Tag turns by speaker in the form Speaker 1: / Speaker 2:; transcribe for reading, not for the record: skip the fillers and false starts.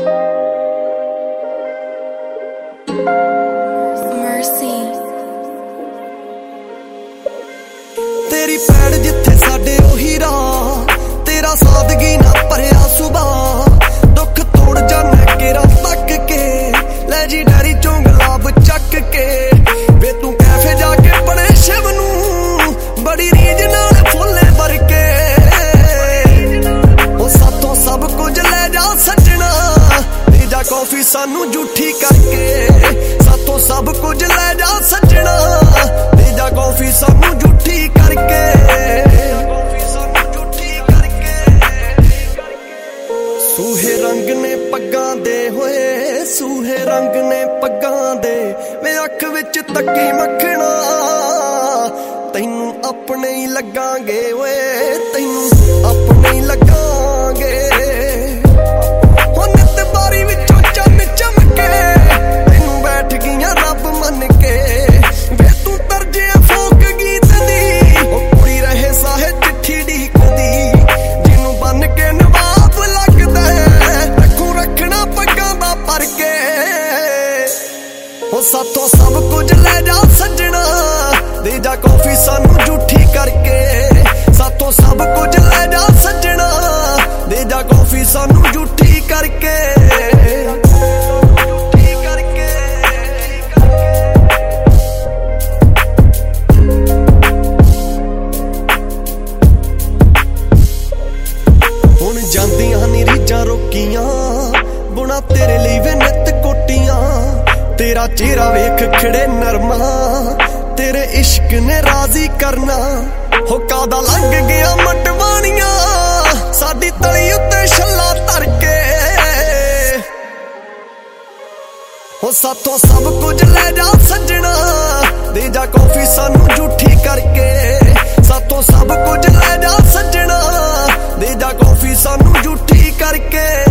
Speaker 1: तेरी पैड़ जिथे साडे ओही राह, तेरा सादगी ना भरिया सुभाऽ। दुख तोड़ जाना केरा तक के, लै जी डैरी चों गुलाब चक के। वे तू कैफे जाके पड़े शिव नूं, बड़ी रीझ नाल फुल्ले भर के। ओ साथों सब कुछ लै जा सजना, दे जा कॉफी सानू झूठी करके। साथों सब कुछ लै जा सजना, दे जा कॉफी सानू झूठी करके। सूहे रंग ने पग्गां दे होए, सूहे रंग ने पग्गां दे। वे अख विच तक्की मखना, तैनू अपने ही लगांगे ओए, तैनू अपने ही लगांगे। साथों सब कुछ लै जा सजना, दे जा कॉफी सानू झूठी करके। साथों सब कुछ लै जा सजना, दे जा कॉफी सानू झूठी करके। हुण जांदियां नी रीझां रोकियां, बुना तेरे ਲਈ वे नित कोटियां। तेरा चेहरा वेख खिड़े नरमा, तेरे इश्क ने राजी करना। हो कादा लंघ गया मटवानिया, साडी तली उत्ते छल्ला धर के। हो साथों सब कुछ लै जा सजना, दे जा कॉफी सानू झूठी करके। साथों सब कुछ लै जा सजना, दे जा कॉफी सानू झूठी करके।